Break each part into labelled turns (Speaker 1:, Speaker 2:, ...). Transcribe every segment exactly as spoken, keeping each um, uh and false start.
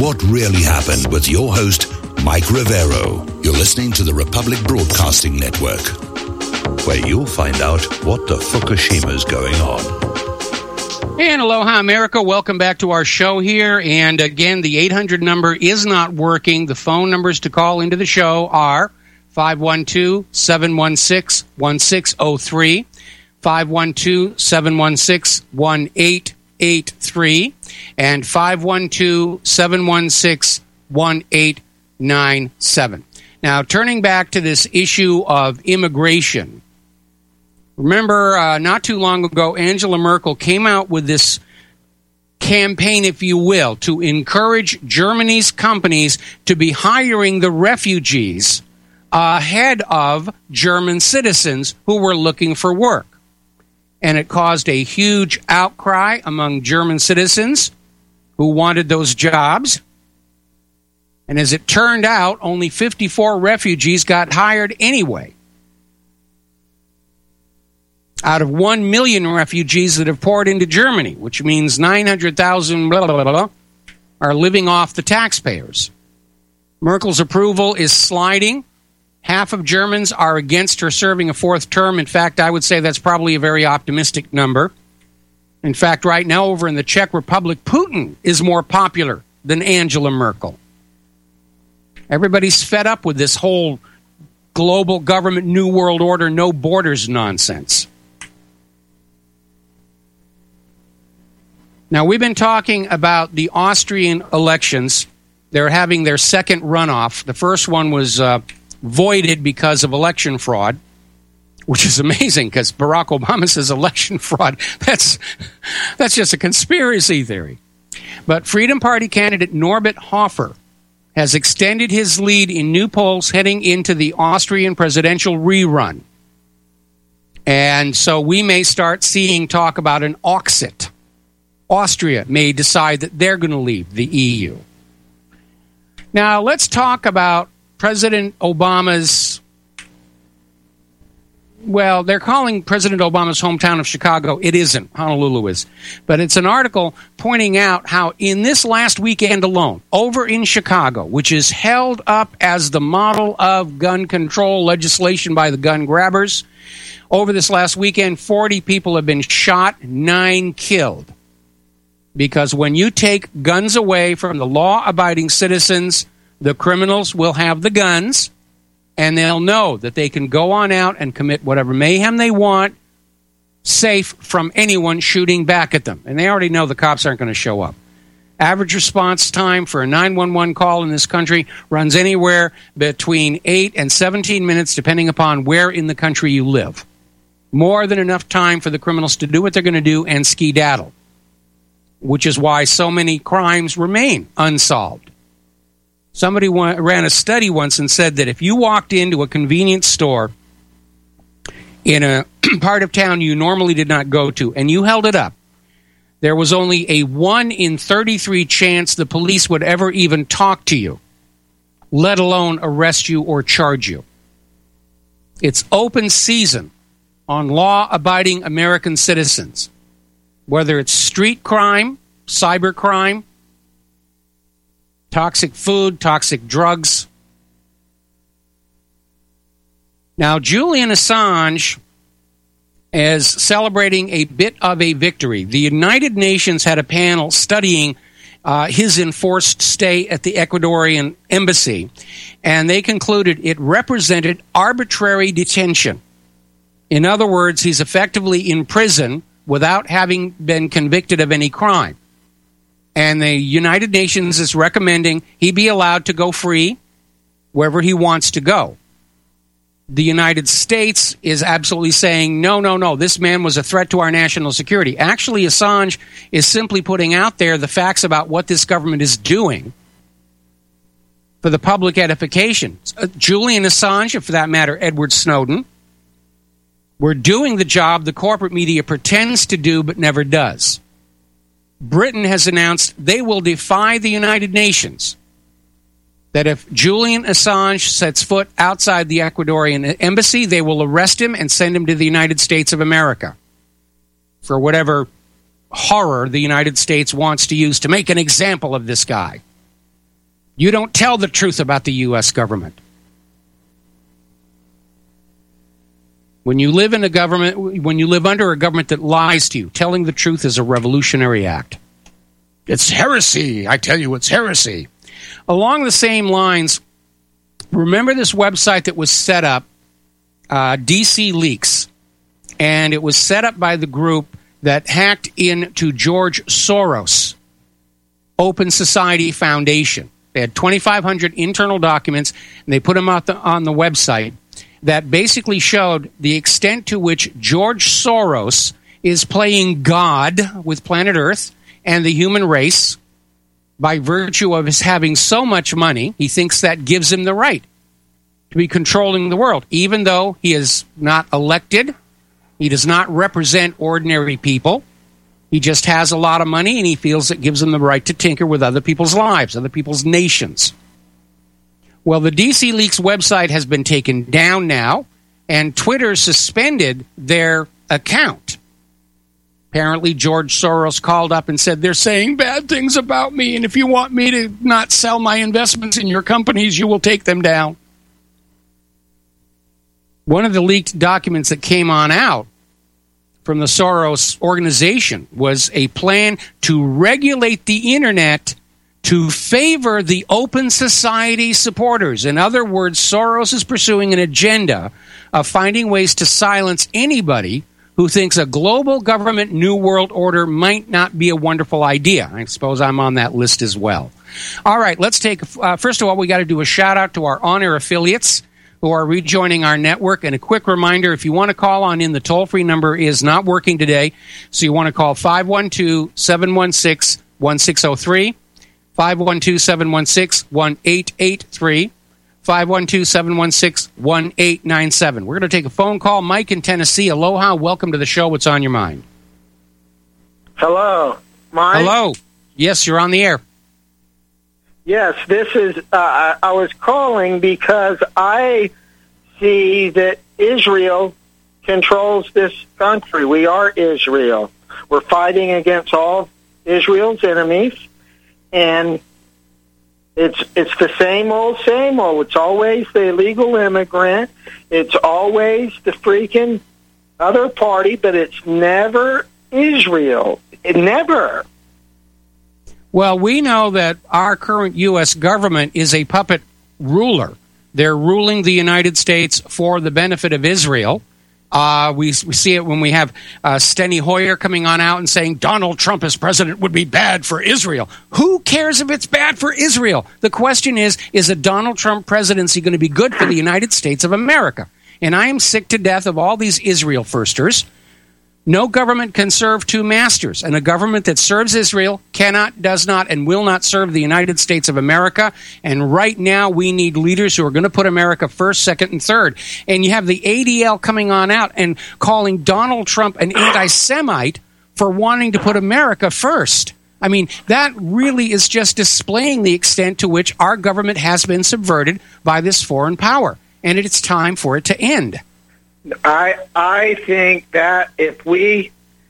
Speaker 1: what really happened with your host, Mike Rivero. You're listening to the Republic Broadcasting Network, where you'll find out what the Fukushima's going on.
Speaker 2: And aloha, America. Welcome back to our show here. And again, the eight hundred number is not working. The phone numbers to call into the show are five one two, seven one six, one six zero three, five one two, seven one six, one eight eight three, and five one two, seven one six, one eight nine seven. Now, turning back to this issue of immigration, remember uh, not too long ago, Angela Merkel came out with this campaign, if you will, to encourage Germany's companies to be hiring the refugees ahead of German citizens who were looking for work. And it caused a huge outcry among German citizens who wanted those jobs. And as it turned out, only fifty-four refugees got hired anyway, out of one million refugees that have poured into Germany, which means nine hundred thousand blah, blah, blah, blah, are living off the taxpayers. Merkel's approval is sliding. Half of Germans are against her serving a fourth term. In fact, I would say that's probably a very optimistic number. In fact, right now over in the Czech Republic, Putin is more popular than Angela Merkel. Everybody's fed up with this whole global government, new world order, no borders nonsense. Now, we've been talking about the Austrian elections. They're having their second runoff. The first one was uh, voided because of election fraud, which is amazing because Barack Obama says election fraud. That's, that's just a conspiracy theory. But Freedom Party candidate Norbert Hofer has extended his lead in new polls heading into the Austrian presidential rerun. And so we may start seeing talk about an Auxit. Austria may decide that they're going to leave the E U. Now, let's talk about President Obama's, well, they're calling President Obama's hometown of Chicago. It isn't. Honolulu is. But it's an article pointing out how in this last weekend alone, over in Chicago, which is held up as the model of gun control legislation by the gun grabbers, over this last weekend, forty people have been shot, nine killed. Because when you take guns away from the law-abiding citizens, the criminals will have the guns, and they'll know that they can go on out and commit whatever mayhem they want, safe from anyone shooting back at them. And they already know the cops aren't going to show up. Average response time for a nine one one call in this country runs anywhere between eight and seventeen minutes, depending upon where in the country you live. More than enough time for the criminals to do what they're going to do and skedaddle, which is why so many crimes remain unsolved. Somebody ran a study once and said that if you walked into a convenience store in a part of town you normally did not go to, and you held it up, there was only a one in thirty-three chance the police would ever even talk to you, let alone arrest you or charge you. It's open season on law-abiding American citizens, whether it's street crime, cyber crime, toxic food, toxic drugs. Now, Julian Assange is celebrating a bit of a victory. The United Nations had a panel studying uh, his enforced stay at the Ecuadorian embassy, and they concluded it represented arbitrary detention. In other words, he's effectively in prison without having been convicted of any crime. And the United Nations is recommending he be allowed to go free wherever he wants to go. The United States is absolutely saying, no, no, no, this man was a threat to our national security. Actually, Assange is simply putting out there the facts about what this government is doing for the public edification. Uh, Julian Assange, and for that matter, Edward Snowden, were doing the job the corporate media pretends to do but never does. Britain has announced they will defy the United Nations, that if Julian Assange sets foot outside the Ecuadorian embassy, they will arrest him and send him to the United States of America for whatever horror the United States wants to use to make an example of this guy. You don't tell the truth about the U S government. When you live in a government, when you live under a government that lies to you, telling the truth is a revolutionary act. It's heresy. I tell you, it's heresy. Along the same lines, remember this website that was set up, uh, D C Leaks, and it was set up by the group that hacked into George Soros' Open Society Foundation. They had twenty-five hundred internal documents, and they put them out the, on the website that basically showed the extent to which George Soros is playing God with planet Earth and the human race by virtue of his having so much money. He thinks that gives him the right to be controlling the world, even though he is not elected. He does not represent ordinary people. He just has a lot of money, and he feels it gives him the right to tinker with other people's lives, other people's nations. Well, the D C Leaks website has been taken down now, and Twitter suspended their account. Apparently, George Soros called up and said, they're saying bad things about me, and if you want me to not sell my investments in your companies, you will take them down. One of the leaked documents that came on out from the Soros organization was a plan to regulate the internet to favor the Open Society supporters. In other words, Soros is pursuing an agenda of finding ways to silence anybody who thinks a global government New World Order might not be a wonderful idea. I suppose I'm on that list as well. All right, let's take, uh, first of all, we got to do a shout out to our on-air affiliates who are rejoining our network. And a quick reminder, if you want to call on in, the toll-free number is not working today. So you want to call five one two, seven one six, one six zero three, five one two, seven one six, one eight eight three, five one two, seven one six, one eight nine seven. We're going to take a phone call. Mike in Tennessee. Aloha. Welcome to the show. What's on your mind?
Speaker 3: Hello, Mike.
Speaker 2: Hello. Yes, you're on the air.
Speaker 3: Yes, this is, uh, I was calling because I see that Israel controls this country. We are Israel. We're fighting against all Israel's enemies, and it's it's the same old, same old. It's always the illegal immigrant. It's always the freaking other party, but it's never Israel. It never.
Speaker 2: Well, we know that our current U S government is a puppet ruler. They're ruling the United States for the benefit of Israel. Uh, we, we see it when we have uh, Steny Hoyer coming on out and saying Donald Trump as president would be bad for Israel. Who cares if it's bad for Israel? The question is, is a Donald Trump presidency going to be good for the United States of America? And I am sick to death of all these Israel firsters. No government can serve two masters, and a government that serves Israel cannot, does not, and will not serve the United States of America. And right now, we need leaders who are going to put America first, second, and third. And you have the A D L coming on out and calling Donald Trump an anti-Semite for wanting to put America first. I mean, that really is just displaying the extent to which our government has been subverted by this foreign power. And it's time for it to end.
Speaker 3: I I think that if we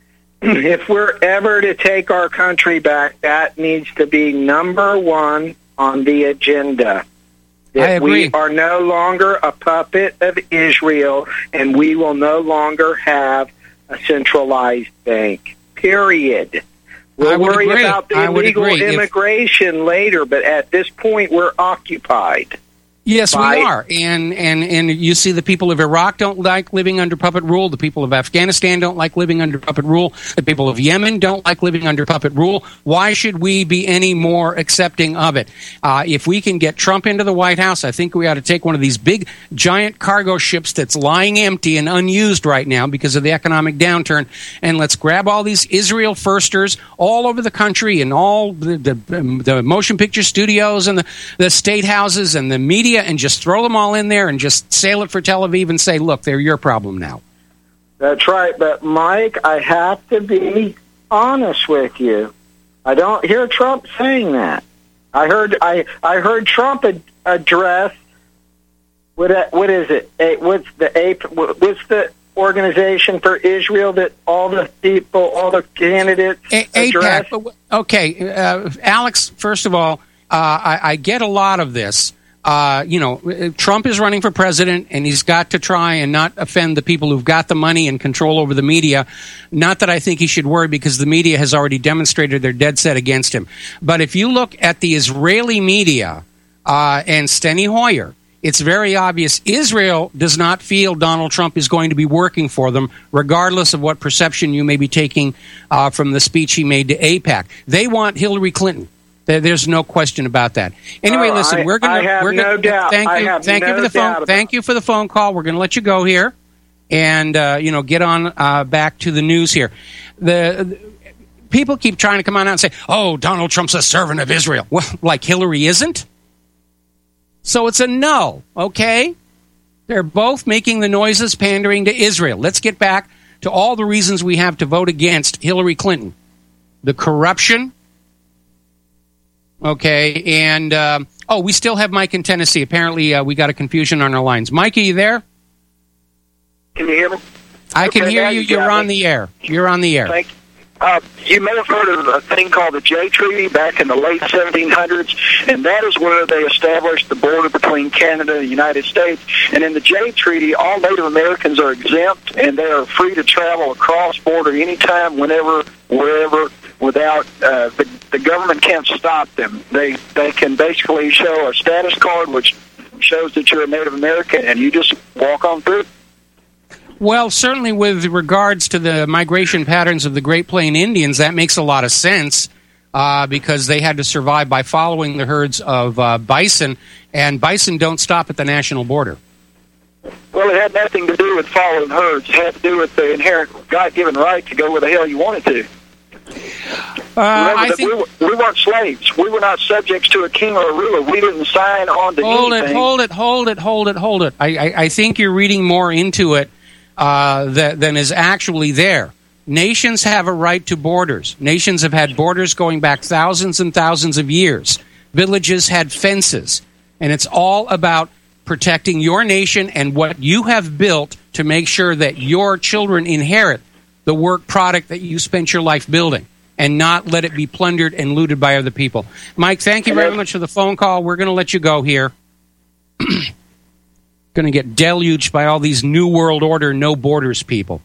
Speaker 3: if we're ever to take our country back, that needs to be number one on the agenda. That
Speaker 2: I agree.
Speaker 3: We are no longer a puppet of Israel, and we will no longer have a centralized bank. Period. We'll worry
Speaker 2: agree.
Speaker 3: about the
Speaker 2: I would
Speaker 3: illegal
Speaker 2: agree.
Speaker 3: immigration if- later, but at this point, we're occupied.
Speaker 2: Yes,
Speaker 3: By,
Speaker 2: we are. And, and and you see the people of Iraq don't like living under puppet rule. The people of Afghanistan don't like living under puppet rule. The people of Yemen don't like living under puppet rule. Why should we be any more accepting of it? Uh, if we can get Trump into the White House, I think we ought to take one of these big, giant cargo ships that's lying empty and unused right now because of the economic downturn, and let's grab all these Israel firsters all over the country and all the, the, the motion picture studios and the, the state houses and the media, and just throw them all in there and just sail it for Tel Aviv and say, look, they're your problem now.
Speaker 3: That's right. But, Mike, I have to be honest with you. I don't hear Trump saying that. I heard I, I heard Trump ad- address, what, what is it? A, what's the A, what's the organization for Israel that all the people, all the candidates
Speaker 2: A-
Speaker 3: address?
Speaker 2: AIPAC. Okay, uh, Alex, first of all, I, I get a lot of this. Uh, you know, Trump is running for president, and he's got to try and not offend the people who've got the money and control over the media. Not that I think he should worry, because the media has already demonstrated they're dead set against him. But if you look at the Israeli media uh, and Steny Hoyer, it's very obvious Israel does not feel Donald Trump is going to be working for them, regardless of what perception you may be taking uh, from the speech he made to AIPAC. They want Hillary Clinton. There's no question about that. Anyway,
Speaker 3: oh,
Speaker 2: listen,
Speaker 3: I,
Speaker 2: we're going to. We're
Speaker 3: no
Speaker 2: gonna,
Speaker 3: doubt.
Speaker 2: Thank you. Thank
Speaker 3: no
Speaker 2: you for the phone. Thank you for the phone call. We're going to let you go here, and uh, you know, get on uh, back to the news here. The, the people keep trying to come on out and say, "Oh, Donald Trump's a servant of Israel." Well, like Hillary isn't. So it's a no. Okay, they're both making the noises, pandering to Israel. Let's get back to all the reasons we have to vote against Hillary Clinton: the corruption. Okay, and, uh, oh, we still have Mike in Tennessee. Apparently, uh, we got a confusion on our lines. Mike, are you there?
Speaker 4: Can you hear me?
Speaker 2: I can
Speaker 4: okay,
Speaker 2: hear you.
Speaker 4: you
Speaker 2: You're on
Speaker 4: me.
Speaker 2: the air. You're on the air.
Speaker 4: Thank you. Uh, you may have heard of a thing called the Jay Treaty back in the late seventeen hundreds, and that is where they established the border between Canada and the United States. And in the Jay Treaty, all Native Americans are exempt, and they are free to travel across border anytime, whenever, wherever, without uh, the, the government can't stop them. They they can basically show a status card which shows that you're a Native American, and you just walk on through.
Speaker 2: Well, certainly with regards to the migration patterns of the Great Plain Indians, that makes a lot of sense uh, because they had to survive by following the herds of uh, bison, and bison don't stop at the national border.
Speaker 4: Well, it had nothing to do with following herds. It had to do with the inherent God-given right to go where the hell you wanted to.
Speaker 2: Uh,
Speaker 4: Remember
Speaker 2: I
Speaker 4: that
Speaker 2: think
Speaker 4: we, were, we weren't slaves. We were not subjects to a king or a ruler. We didn't sign on to
Speaker 2: hold
Speaker 4: anything.
Speaker 2: it, hold it, hold it, hold it, hold it. I, I, I think you're reading more into it uh, that, than is actually there. Nations have a right to borders. Nations have had borders going back thousands and thousands of years. Villages had fences. And it's all about protecting your nation and what you have built to make sure that your children inherit the work product that you spent your life building, and not let it be plundered and looted by other people. Mike, thank you very much for the phone call. We're going to let you go here. Going to get deluged by all these New World Order, no borders people.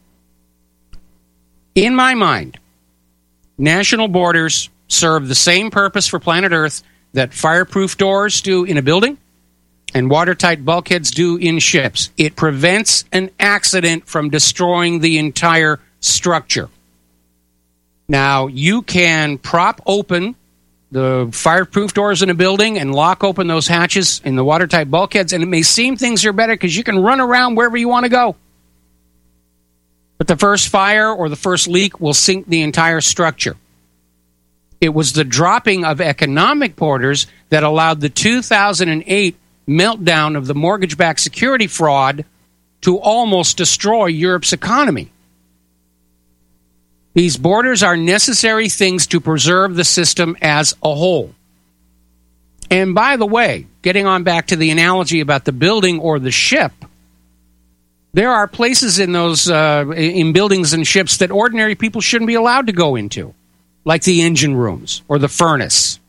Speaker 2: In my mind, national borders serve the same purpose for planet Earth that fireproof doors do in a building and watertight bulkheads do in ships. It prevents an accident from destroying the entire structure. Now, you can prop open the fireproof doors in a building and lock open those hatches in the watertight bulkheads, and it may seem things are better because you can run around wherever you want to go. But the first fire or the first leak will sink the entire structure. It was the dropping of economic borders that allowed the two thousand eight meltdown of the mortgage-backed security fraud to almost destroy Europe's economy. These borders are necessary things to preserve the system as a whole. And by the way, getting on back to the analogy about the building or the ship, there are places in those uh, in buildings and ships that ordinary people shouldn't be allowed to go into, like the engine rooms or the furnace.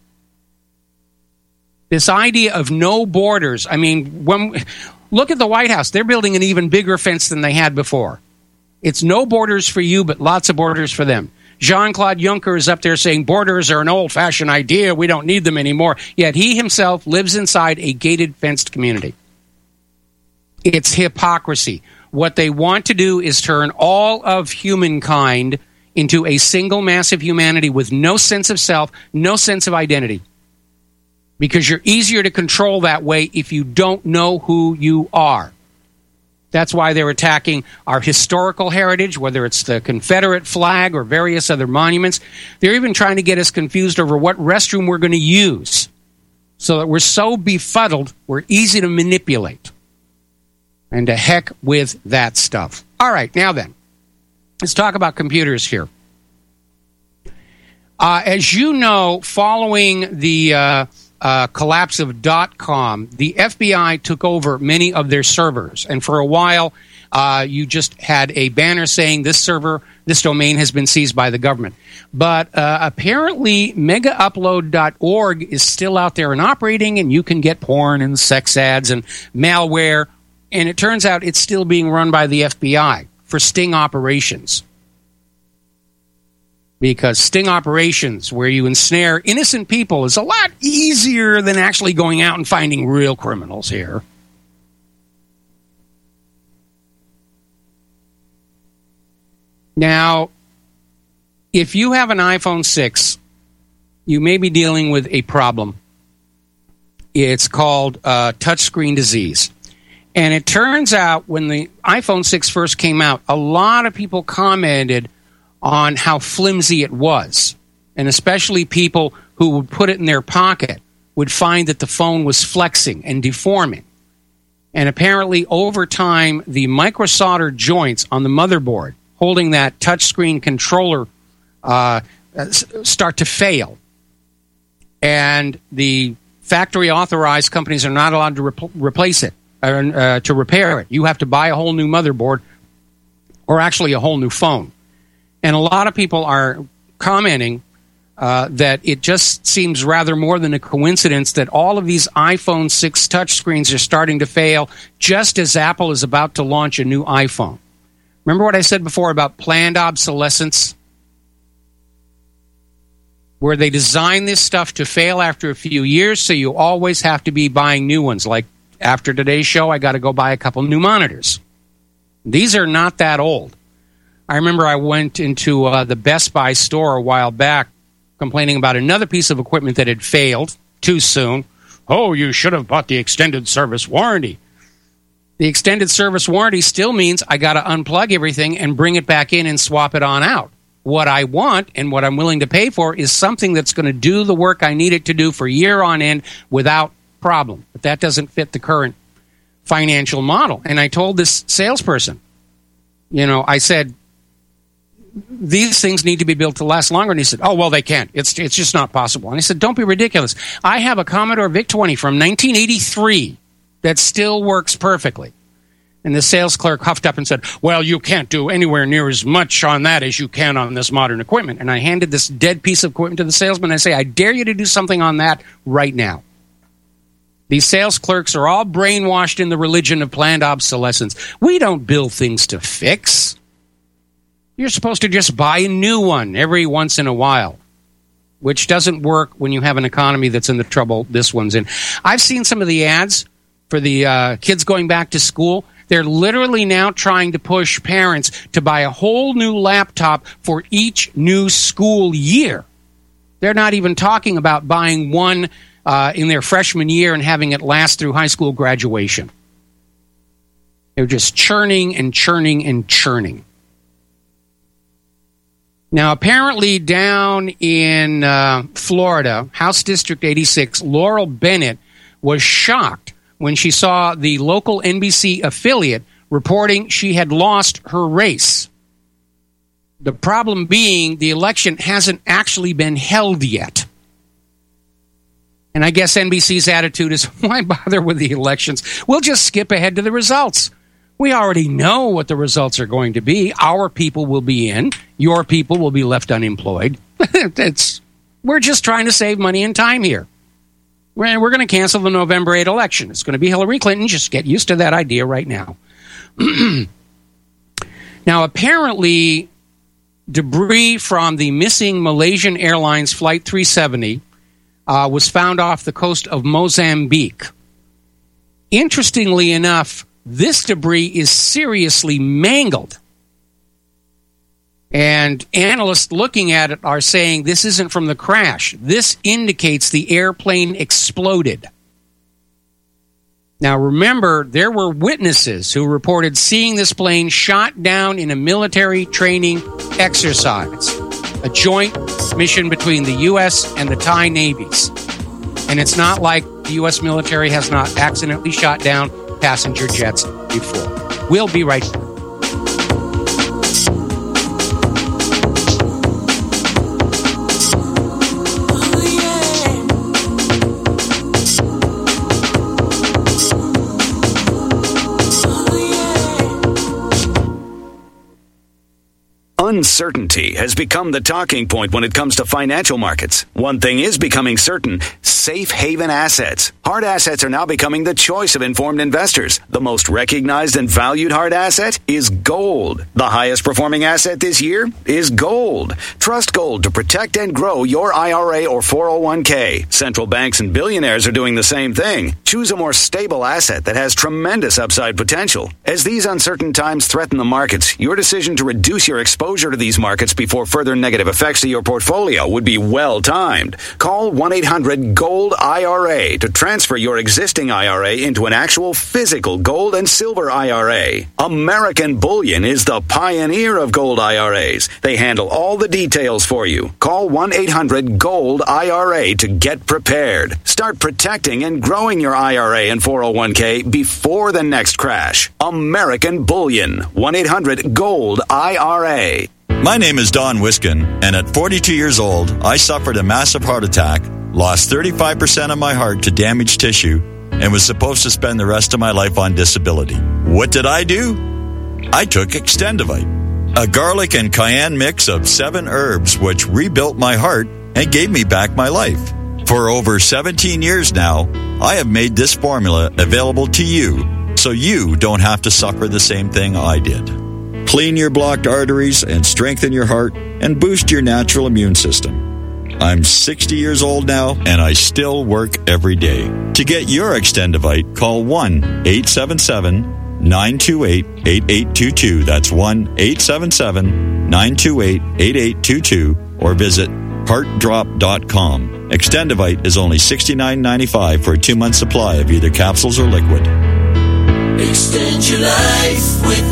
Speaker 2: This idea of no borders, I mean, when look at the White House. They're building an even bigger fence than they had before. It's no borders for you, but lots of borders for them. Jean-Claude Juncker is up there saying borders are an old-fashioned idea. We don't need them anymore. Yet he himself lives inside a gated, fenced community. It's hypocrisy. What they want to do is turn all of humankind into a single massive humanity with no sense of self, no sense of identity. Because you're easier to control that way if you don't know who you are. That's why they're attacking our historical heritage, whether it's the Confederate flag or various other monuments. They're even trying to get us confused over what restroom we're going to use, so that we're so befuddled, we're easy to manipulate. And to heck with that stuff. All right, now then, let's talk about computers here. Uh, as you know, following the uh, uh, collapse of dot com, the F B I took over many of their servers. And for a while, uh, you just had a banner saying this server, this domain has been seized by the government. But uh, apparently mega upload dot org is still out there and operating, and you can get porn and sex ads and malware. And it turns out it's still being run by the F B I for sting operations. Because sting operations, where you ensnare innocent people, is a lot easier than actually going out and finding real criminals here. Now, if you have an iPhone six, you may be dealing with a problem. It's called uh, touchscreen disease. And it turns out when the iPhone six first came out, a lot of people commented on how flimsy it was. And especially people who would put it in their pocket would find that the phone was flexing and deforming. And apparently over time, the microsolder joints on the motherboard holding that touchscreen controller uh, start to fail. And the factory authorized companies are not allowed to rep- replace it, or, uh, to repair it. You have to buy a whole new motherboard or actually a whole new phone. And a lot of people are commenting uh, that it just seems rather more than a coincidence that all of these iPhone six touchscreens are starting to fail just as Apple is about to launch a new iPhone. Remember what I said before about planned obsolescence? Where they design this stuff to fail after a few years, so you always have to be buying new ones. Like after today's show, I got to go buy a couple new monitors. These are not that old. I remember I went into uh, the Best Buy store a while back complaining about another piece of equipment that had failed too soon. Oh, you should have bought the extended service warranty. The extended service warranty still means I got to unplug everything and bring it back in and swap it on out. What I want and what I'm willing to pay for is something that's going to do the work I need it to do for year on end without problem. But that doesn't fit the current financial model. And I told this salesperson, you know, I said, these things need to be built to last longer. And he said, oh, well, they can't. It's it's just not possible. And I said, don't be ridiculous. I have a Commodore VIC twenty from nineteen eighty-three that still works perfectly. And the sales clerk huffed up and said, well, you can't do anywhere near as much on that as you can on this modern equipment. And I handed this dead piece of equipment to the salesman. And I say, I dare you to do something on that right now. These sales clerks are all brainwashed in the religion of planned obsolescence. We don't build things to fix. You're supposed to just buy a new one every once in a while, which doesn't work when you have an economy that's in the trouble this one's in. I've seen some of the ads for the uh, kids going back to school. They're literally now trying to push parents to buy a whole new laptop for each new school year. They're not even talking about buying one uh, in their freshman year and having it last through high school graduation. They're just churning and churning and churning. Now, apparently down in uh, Florida, House District eighty-six, Laurel Bennett was shocked when she saw the local N B C affiliate reporting she had lost her race. The problem being the election hasn't actually been held yet. And I guess N B C's attitude is, why bother with the elections? We'll just skip ahead to the results. We already know what the results are going to be. Our people will be in. Your people will be left unemployed. it's, we're just trying to save money and time here. We're, we're going to cancel the November eighth election. It's going to be Hillary Clinton. Just get used to that idea right now. Now, apparently, debris from the missing Malaysian Airlines Flight three seventy uh, was found off the coast of Mozambique. Interestingly enough, this debris is seriously mangled. And analysts looking at it are saying this isn't from the crash. This indicates the airplane exploded. Now remember, there were witnesses who reported seeing this plane shot down in a military training exercise, a joint mission between the U S and the Thai navies. And it's not like the U S military has not accidentally shot down passenger jets before. We'll be right back.
Speaker 5: Uncertainty has become the talking point when it comes to financial markets. One thing is becoming certain: safe haven assets. Hard assets are now becoming the choice of informed investors. The most recognized and valued hard asset is gold. The highest performing asset this year is gold. Trust gold to protect and grow your I R A or four oh one k. Central banks and billionaires are doing the same thing. Choose a more stable asset that has tremendous upside potential. As these uncertain times threaten the markets, your decision to reduce your exposure to these markets before further negative effects to your portfolio would be well timed. Call one eight hundred gold I R A to transfer your existing I R A into an actual physical gold and silver I R A. American Bullion is the pioneer of gold I R As. They handle all the details for you. Call one eight hundred gold I R A to get prepared. Start protecting and growing your I R A and four oh one k before the next crash. American Bullion. one eight hundred gold I R A.
Speaker 6: My name is Don Wiskin, and at forty-two years old, I suffered a massive heart attack, lost thirty-five percent of my heart to damaged tissue, and was supposed to spend the rest of my life on disability. What did I do? I took Extendivite, a garlic and cayenne mix of seven herbs which rebuilt my heart and gave me back my life. For over seventeen years now, I have made this formula available to you, so you don't have to suffer the same thing I did. Clean your blocked arteries and strengthen your heart and boost your natural immune system. I'm sixty years old now, and I still work every day. To get your Extendivite, call one eight seven seven nine two eight eight eight two two. That's one eight seven seven nine two eight eight eight two two, or visit heart drop dot com. Extendivite is only sixty-nine ninety-five for a two-month supply of either capsules or liquid.
Speaker 7: Extend your life with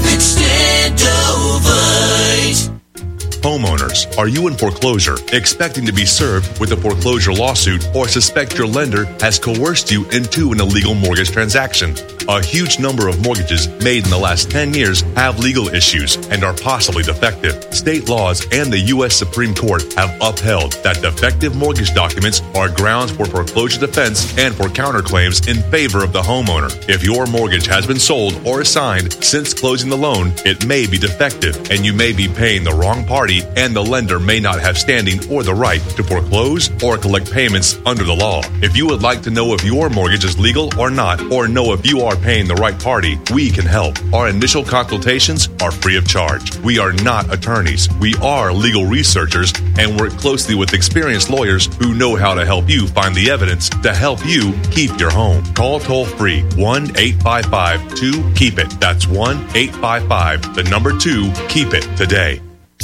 Speaker 7: Extendovite.
Speaker 8: Homeowners, are you in foreclosure, expecting to be served with a foreclosure lawsuit, or suspect your lender has coerced you into an illegal mortgage transaction? A huge number of mortgages made in the last ten years have legal issues and are possibly defective. State laws and the U S Supreme Court have upheld that defective mortgage documents are grounds for foreclosure defense and for counterclaims in favor of the homeowner. If your mortgage has been sold or assigned since closing the loan, it may be defective, and you may be paying the wrong party, and the lender may not have standing or the right to foreclose or collect payments under the law. If you would like to know if your mortgage is legal or not, or know if you are paying the right party, we can help. Our initial consultations are free of charge. We are not attorneys. We are legal researchers and work closely with experienced lawyers who know how to help you find the evidence to help you keep your home. Call toll free one eight five five two keep it. That's one eight five five, the number two, keep it today.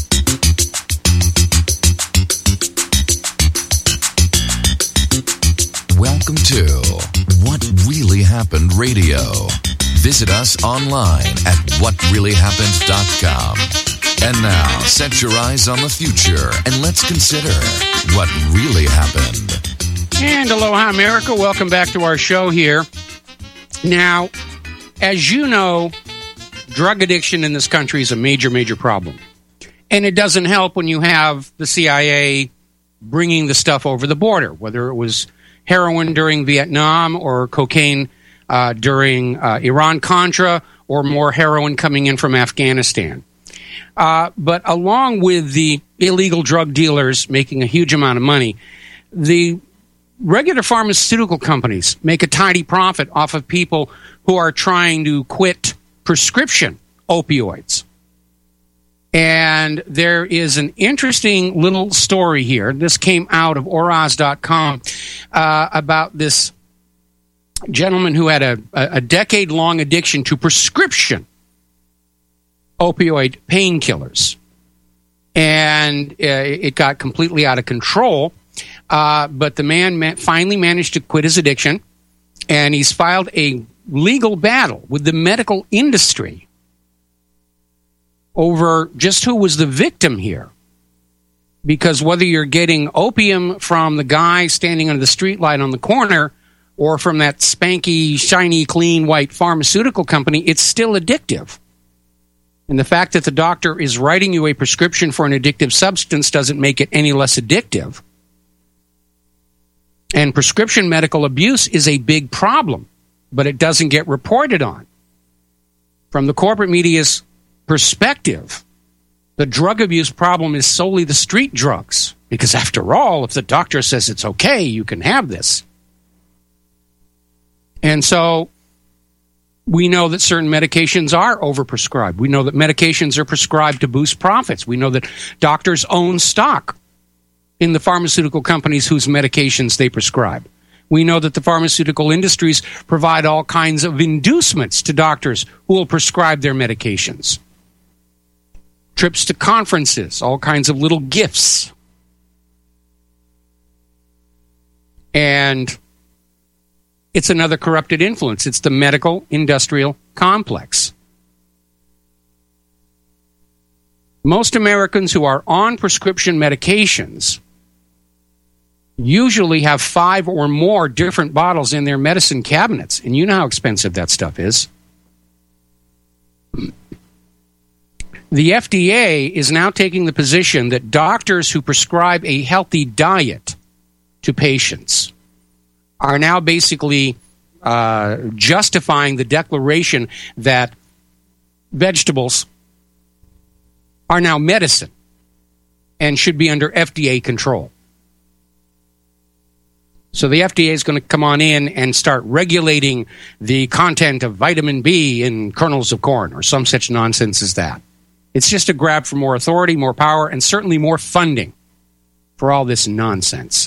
Speaker 9: Welcome to What Really Happened Radio. Visit us online at what really happened dot com. And now, set your eyes on the future and let's consider what really happened.
Speaker 2: And aloha, America. Welcome back to our show here. Now, as you know, drug addiction in this country is a major, major problem. And it doesn't help when you have the C I A bringing the stuff over the border, whether it was heroin during Vietnam or cocaine uh, during uh, Iran-Contra, or more heroin coming in from Afghanistan. Uh, but along with the illegal drug dealers making a huge amount of money, the regular pharmaceutical companies make a tidy profit off of people who are trying to quit prescription opioids. And there is an interesting little story here. This came out of Oraz dot com uh, about this gentleman who had a, a decade-long addiction to prescription opioid painkillers. And uh, it got completely out of control. Uh, but the man ma- finally managed to quit his addiction, and he's filed a legal battle with the medical industry over just who was the victim here. Because whether you're getting opium from the guy standing under the streetlight on the corner or from that spanky, shiny, clean, white pharmaceutical company, it's still addictive. And the fact that the doctor is writing you a prescription for an addictive substance doesn't make it any less addictive. And prescription medical abuse is a big problem, but it doesn't get reported on. From the corporate media's perspective, The drug abuse problem is solely the street drugs, because after all, if the doctor says it's okay, you can have this. And so we know that certain medications are overprescribed. We know that medications are prescribed to boost profits. We know that doctors own stock in the pharmaceutical companies whose medications they prescribe. We know that the pharmaceutical industries provide all kinds of inducements to doctors who will prescribe their medications. Trips to conferences, all kinds of little gifts. And it's another corrupted influence. It's the medical industrial complex. Most Americans who are on prescription medications usually have five or more different bottles in their medicine cabinets. And you know how expensive that stuff is. The F D A is now taking the position that doctors who prescribe a healthy diet to patients are now basically uh, justifying the declaration that vegetables are now medicine and should be under F D A control. So the F D A is going to come on in and start regulating the content of vitamin B in kernels of corn or some such nonsense as that. It's just a grab for more authority, more power, and certainly more funding for all this nonsense.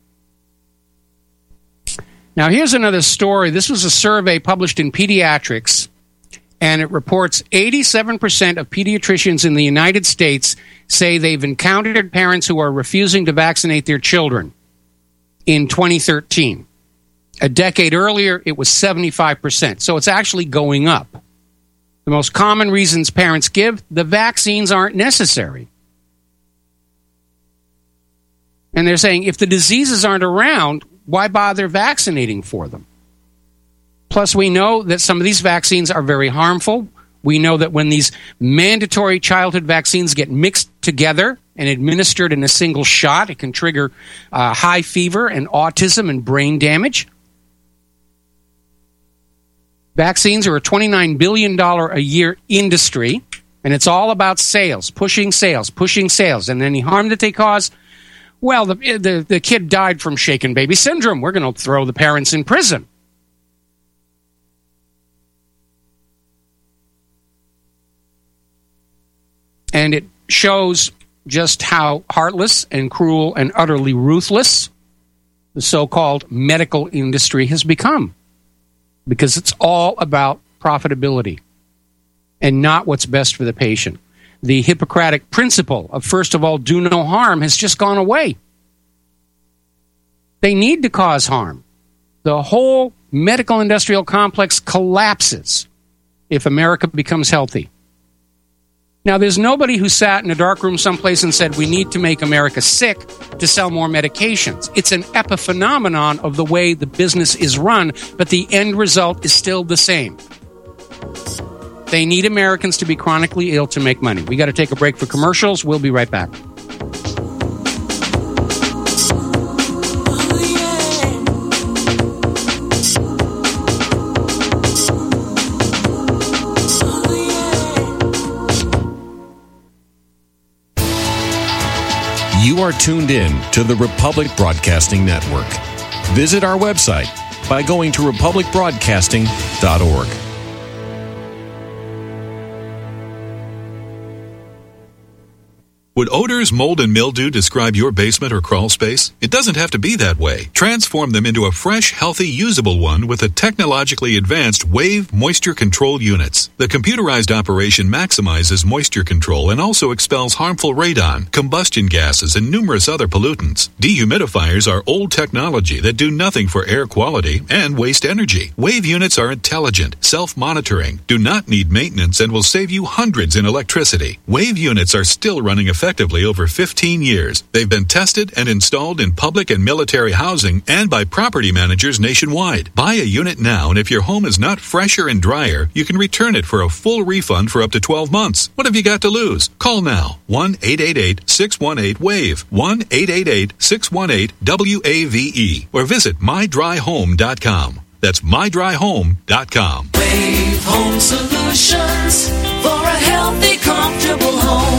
Speaker 2: Now, here's another story. This was a survey published in Pediatrics, and it reports eighty-seven percent of pediatricians in the United States say they've encountered parents who are refusing to vaccinate their children in twenty thirteen. A decade earlier, it was seventy-five percent. So it's actually going up. The most common reasons parents give, the vaccines aren't necessary. And they're saying if the diseases aren't around, why bother vaccinating for them? Plus, we know that some of these vaccines are very harmful. We know that when these mandatory childhood vaccines get mixed together and administered in a single shot, it can trigger uh, high fever and autism and brain damage. Vaccines are a twenty-nine billion dollars a year industry, and it's all about sales, pushing sales, pushing sales. And any harm that they cause, well, the, the, the kid died from shaken baby syndrome. We're going to throw the parents in prison. And it shows just how heartless and cruel and utterly ruthless the so-called medical industry has become. Because it's all about profitability and not what's best for the patient. The Hippocratic principle of, first of all, do no harm has just gone away. They need to cause harm. The whole medical industrial complex collapses if America becomes healthy. Now, there's nobody who sat in a dark room someplace and said, we need to make America sick to sell more medications. It's an epiphenomenon of the way the business is run, but the end result is still the same. They need Americans to be chronically ill to make money. We got to take a break for commercials. We'll be right back.
Speaker 10: You are tuned in to the Republic Broadcasting Network. Visit our website by going to republic broadcasting dot org.
Speaker 11: Would odors, mold, and mildew describe your basement or crawl space? It doesn't have to be that way. Transform them into a fresh, healthy, usable one with the technologically advanced Wave Moisture Control Units. The computerized operation maximizes moisture control and also expels harmful radon, combustion gases, and numerous other pollutants. Dehumidifiers are old technology that do nothing for air quality and waste energy. Wave units are intelligent, self-monitoring, do not need maintenance, and will save you hundreds in electricity. Wave units are still running effectively. Effectively over fifteen years. They've been tested and installed in public and military housing and by property managers nationwide. Buy a unit now, and if your home is not fresher and drier, you can return it for a full refund for up to twelve months. What have you got to lose? Call now. one eight eight eight, six one eight, WAVE. one eight eight eight, six one eight, W A V E. Or visit my dry home dot com. That's my dry home dot com.
Speaker 7: Wave Home Solutions for a healthy, comfortable home.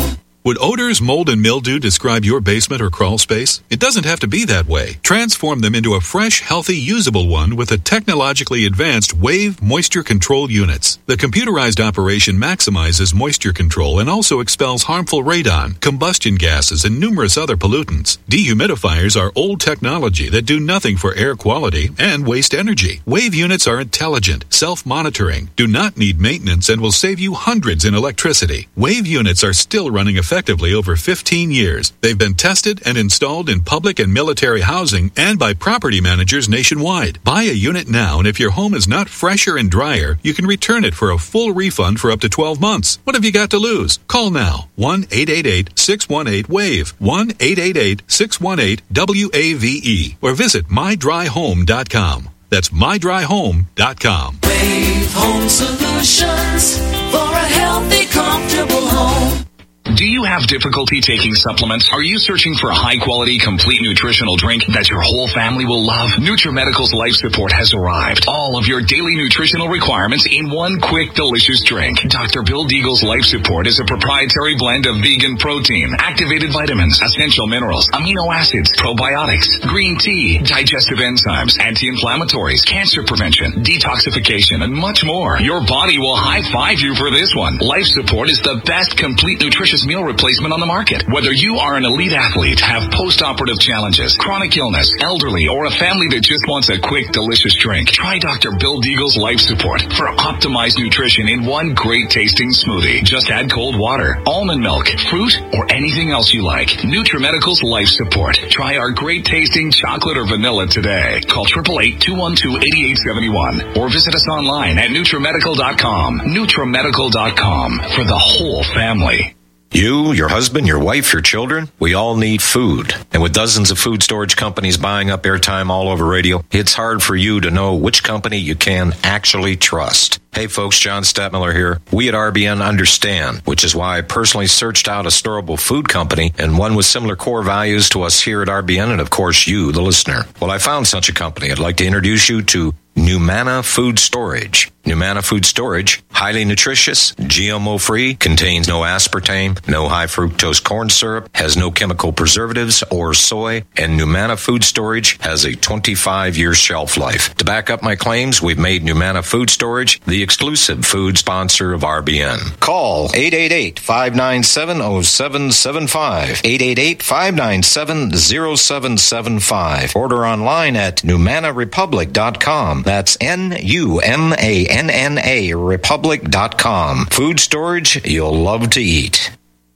Speaker 11: Would odors, mold, and mildew describe your basement or crawl space? It doesn't have to be that way. Transform them into a fresh, healthy, usable one with the technologically advanced Wave moisture control units. The computerized operation maximizes moisture control and also expels harmful radon, combustion gases, and numerous other pollutants. Dehumidifiers are old technology that do nothing for air quality and waste energy. Wave units are intelligent, self-monitoring, do not need maintenance, and will save you hundreds in electricity. Wave units are still running effectively over fifteen years. They've been tested and installed in public and military housing and by property managers nationwide. Buy a unit now, and if your home is not fresher and drier, you can return it for a full refund for up to twelve months. What have you got to lose? Call now. one eight eight eight, six one eight, WAVE. one eight eight eight, six one eight, W A V E. Or visit my dry home dot com. That's my dry home dot com.
Speaker 7: Wave Home Solutions for a healthy, comfortable home.
Speaker 12: Do you have difficulty taking supplements? Are you searching for a high-quality, complete nutritional drink that your whole family will love? NutriMedical's Life Support has arrived. All of your daily nutritional requirements in one quick, delicious drink. Doctor Bill Deagle's Life Support is a proprietary blend of vegan protein, activated vitamins, essential minerals, amino acids, probiotics, green tea, digestive enzymes, anti-inflammatories, cancer prevention, detoxification, and much more. Your body will high-five you for this one. Life Support is the best complete nutritious meal replacement on the market. Whether you are an elite athlete, have post-operative challenges, chronic illness, elderly, or a family that just wants a quick, delicious drink, try Doctor Bill Deagle's Life Support for optimized nutrition in one great-tasting smoothie. Just add cold water, almond milk, fruit, or anything else you like. NutriMedical's Life Support. Try our great-tasting chocolate or vanilla today. Call eight eight eight, two one two, eight eight seven one or visit us online at NutriMedical dot com. NutriMedical dot com for the whole family.
Speaker 13: You, your husband, your wife, your children, we all need food. And with dozens of food storage companies buying up airtime all over radio, it's hard for you to know which company you can actually trust. Hey folks, John Stadtmiller here. We at R B N understand, which is why I personally searched out a storable food company and one with similar core values to us here at R B N and of course you, the listener. Well, I found such a company. I'd like to introduce you to Numana Food Storage. Numana Food Storage, highly nutritious, G M O-free, contains no aspartame, no high fructose corn syrup, has no chemical preservatives or soy, and Numana Food Storage has a twenty-five year shelf life. To back up my claims, we've made Numana Food Storage the exclusive food sponsor of R B N. Call eight eight eight, five nine seven, zero seven seven five, eight eight eight, five nine seven, zero seven seven five. Order online at Numana Republic dot com. That's N U M A N N A Republic dot com. Food storage you'll love to eat.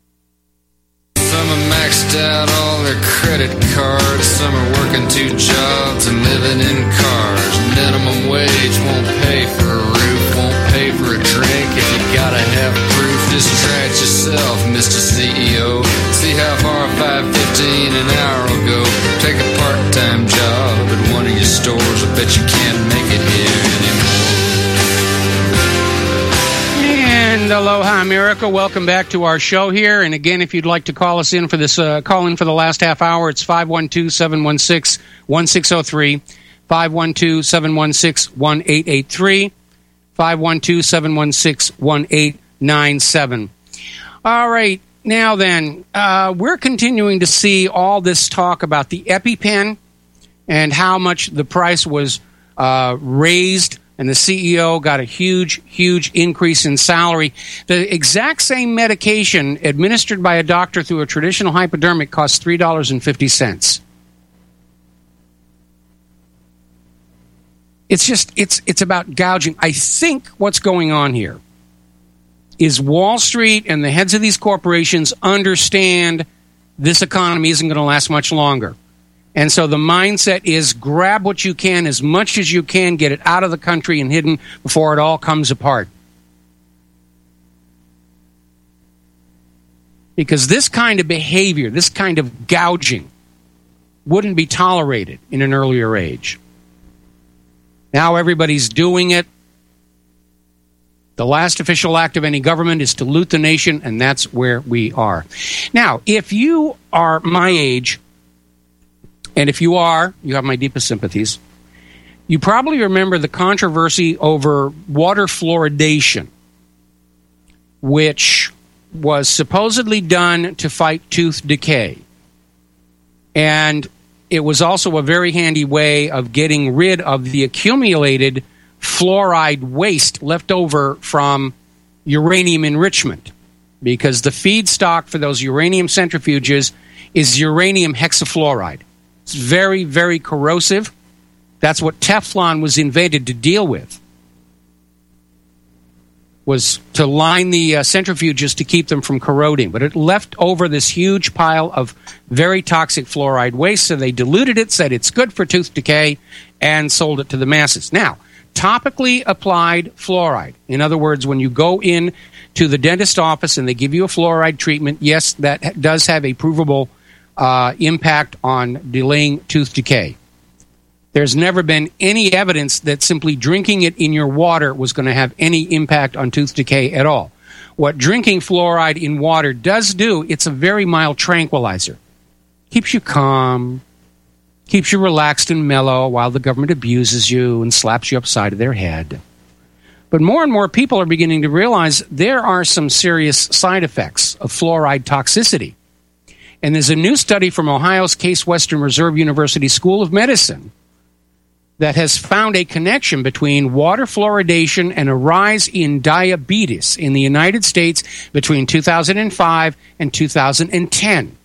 Speaker 14: Some are maxed out all their credit cards. Some are working two jobs and living in cars. Minimum wage won't pay for a roof, won't pay for a drink. If you gotta have proof, just try it yourself, Mister C E O. See how far five fifteen an hour will go. Take a part-time job at one of your stores. I bet you can't make it here anymore.
Speaker 2: And aloha, America. Welcome back to our show here. And again, if you'd like to call us in for this, uh, call in for the last half hour, it's five one two, seven one six, one six zero three, five one two, seven one six, one eight eight three, five one two, seven one six, one eight nine seven. All right. Now then, uh, we're continuing to see all this talk about the EpiPen and how much the price was uh, raised, and the C E O got a huge, huge increase in salary. The exact same medication administered by a doctor through a traditional hypodermic costs three dollars and fifty cents. It's just, it's it's about gouging. I think what's going on here is Wall Street and the heads of these corporations understand this economy isn't going to last much longer. And so the mindset is grab what you can, as much as you can, get it out of the country and hidden before it all comes apart. Because this kind of behavior, this kind of gouging, wouldn't be tolerated in an earlier age. Now everybody's doing it. The last official act of any government is to loot the nation, and that's where we are. Now, if you are my age, and if you are, you have my deepest sympathies, you probably remember the controversy over water fluoridation, which was supposedly done to fight tooth decay. And it was also a very handy way of getting rid of the accumulated fluoride waste left over from uranium enrichment, because the feedstock for those uranium centrifuges is uranium hexafluoride. It's very, very corrosive. That's what Teflon was invented to deal with, was to line the uh, centrifuges to keep them from corroding. But it left over this huge pile of very toxic fluoride waste, so they diluted it, said it's good for tooth decay, and sold it to the masses. Now, topically applied fluoride, in other words, when you go in to the dentist office and they give you a fluoride treatment, yes, that does have a provable uh, impact on delaying tooth decay. There's never been any evidence that simply drinking it in your water was going to have any impact on tooth decay at all. What drinking fluoride in water does do, it's a very mild tranquilizer. Keeps you calm, keeps you relaxed and mellow while the government abuses you and slaps you upside of their head. But more and more people are beginning to realize there are some serious side effects of fluoride toxicity. And there's a new study from Ohio's Case Western Reserve University School of Medicine that has found a connection between water fluoridation and a rise in diabetes in the United States between two thousand five and two thousand ten.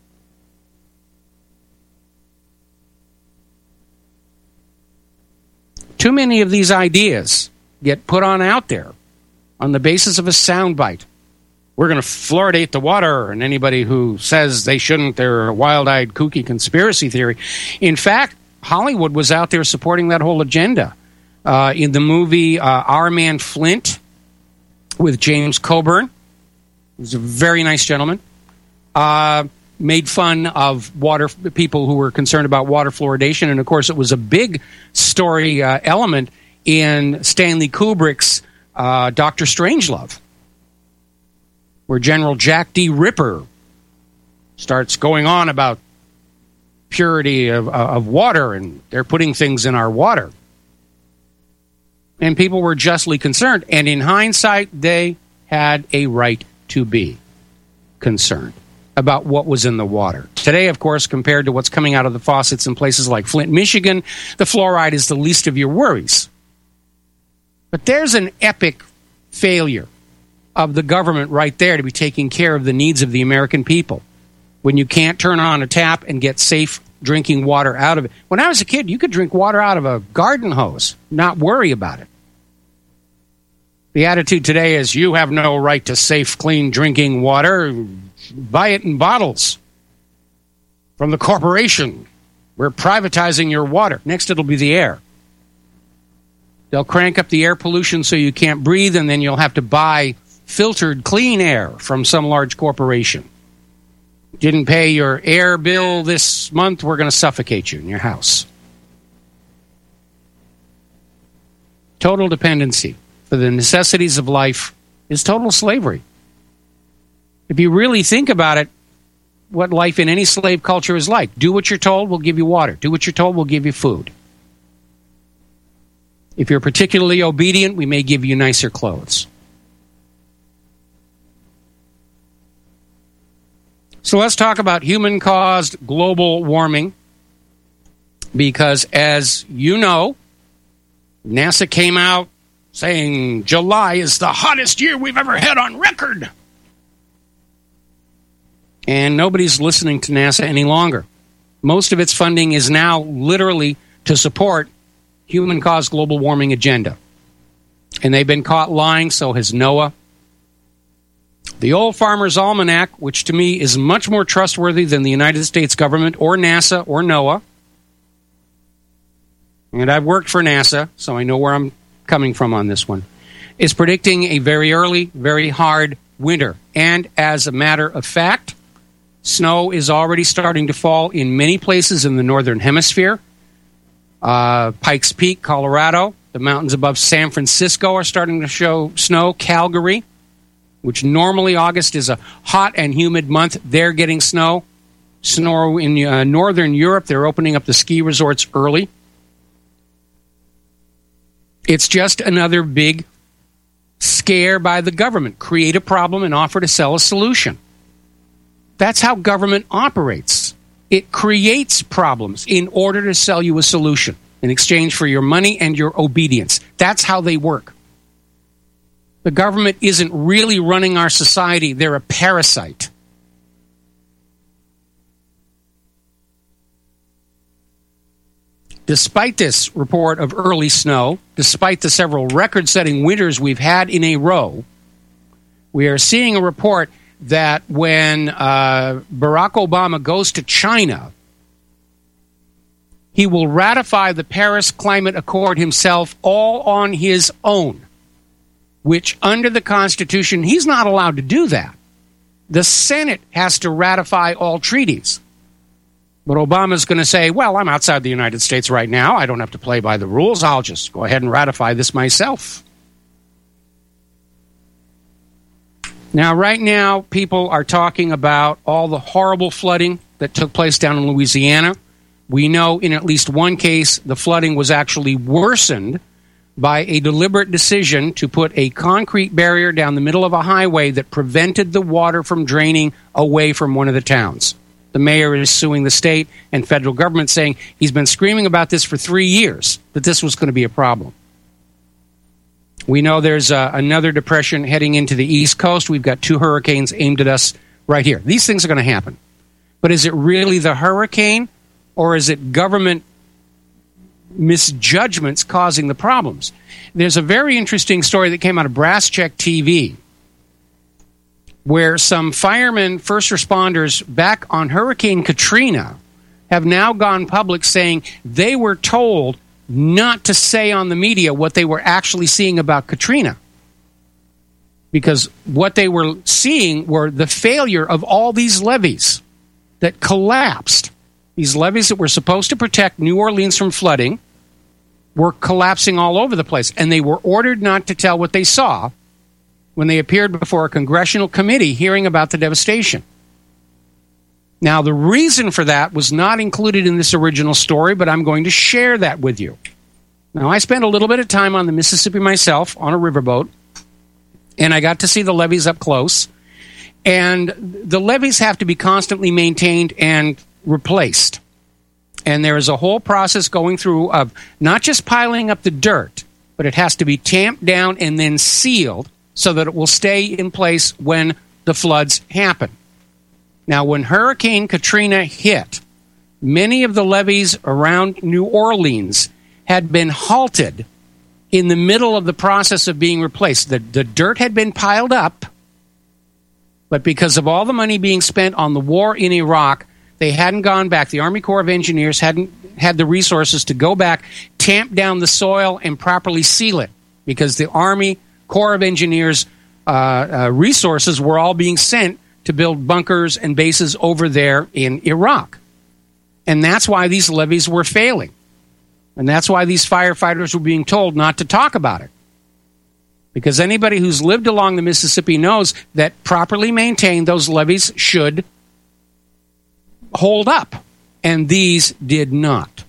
Speaker 2: Too many of these ideas get put on out there on the basis of a soundbite. We're going to fluoridate the water, and anybody who says they shouldn't, they're a wild-eyed, kooky conspiracy theory. In fact, Hollywood was out there supporting that whole agenda. Uh, in the movie uh, Our Man Flint with James Coburn, who's a very nice gentleman, uh, made fun of water people who were concerned about water fluoridation. And, of course, it was a big story uh, element in Stanley Kubrick's uh, Doctor Strangelove, where General Jack D. Ripper starts going on about purity of, of water, and they're putting things in our water. And people were justly concerned. And in hindsight, they had a right to be concerned about what was in the water. Today, of course, compared to what's coming out of the faucets in places like Flint, Michigan, the fluoride is the least of your worries. But there's an epic failure of the government right there to be taking care of the needs of the American people, when you can't turn on a tap and get safe drinking water out of it. When I was a kid, you could drink water out of a garden hose, not worry about it. The attitude today is you have no right to safe, clean drinking water. Buy it in bottles from the corporation. We're privatizing your water. Next, it'll be the air. They'll crank up the air pollution so you can't breathe, and then you'll have to buy filtered clean air from some large corporation. Didn't pay your air bill this month, we're going to suffocate you in your house. Total dependency for the necessities of life is total slavery. If you really think about it, what life in any slave culture is like. Do what you're told, we'll give you water. Do what you're told, we'll give you food. If you're particularly obedient, we may give you nicer clothes. So let's talk about human-caused global warming, because as you know, NASA came out saying July is the hottest year we've ever had on record. And nobody's listening to NASA any longer. Most of its funding is now literally to support human-caused global warming agenda. And they've been caught lying, so has NOAA. The Old Farmer's Almanac, which to me is much more trustworthy than the United States government or NASA or NOAA. And I've worked for NASA, so I know where I'm coming from on this one, is predicting a very early, very hard winter. And as a matter of fact, snow is already starting to fall in many places in the Northern Hemisphere. Uh, Pikes Peak, Colorado, the mountains above San Francisco are starting to show snow. Calgary, which normally August is a hot and humid month, they're getting snow. Snow in uh, Northern Europe, they're opening up the ski resorts early. It's just another big scare by the government, create a problem and offer to sell a solution. That's how government operates. It creates problems in order to sell you a solution in exchange for your money and your obedience. That's how they work. The government isn't really running our society. They're a parasite. Despite this report of early snow, despite the several record-setting winters we've had in a row, we are seeing a report that when uh, Barack Obama goes to China, he will ratify the Paris Climate Accord himself all on his own, which under the Constitution, he's not allowed to do that. The Senate has to ratify all treaties. But Obama's going to say, well, I'm outside the United States right now. I don't have to play by the rules. I'll just go ahead and ratify this myself. Now, right now, people are talking about all the horrible flooding that took place down in Louisiana. We know in at least one case, the flooding was actually worsened by a deliberate decision to put a concrete barrier down the middle of a highway that prevented the water from draining away from one of the towns. The mayor is suing the state and federal government, saying he's been screaming about this for three years, that this was going to be a problem. We know there's uh, another depression heading into the East Coast. We've got two hurricanes aimed at us right here. These things are going to happen. But is it really the hurricane, or is it government misjudgments causing the problems? There's a very interesting story that came out of Brass Check T V, where some firemen, first responders back on Hurricane Katrina have now gone public saying they were told not to say on the media what they were actually seeing about Katrina. Because what they were seeing were the failure of all these levees that collapsed. These levees that were supposed to protect New Orleans from flooding were collapsing all over the place. And they were ordered not to tell what they saw when they appeared before a congressional committee hearing about the devastation. Now, the reason for that was not included in this original story, but I'm going to share that with you. Now, I spent a little bit of time on the Mississippi myself on a riverboat, and I got to see the levees up close. And the levees have to be constantly maintained and replaced. And there is a whole process going through of not just piling up the dirt, but it has to be tamped down and then sealed so that it will stay in place when the floods happen. Now, when Hurricane Katrina hit, many of the levees around New Orleans had been halted in the middle of the process of being replaced. The, the dirt had been piled up, but because of all the money being spent on the war in Iraq, they hadn't gone back. The Army Corps of Engineers hadn't had the resources to go back, tamp down the soil, and properly seal it, because the Army Corps of Engineers uh, uh, resources were all being sent to build bunkers and bases over there in Iraq. And that's why these levees were failing. And that's why these firefighters were being told not to talk about it. Because anybody who's lived along the Mississippi knows that properly maintained, those levees should hold up. And these did not.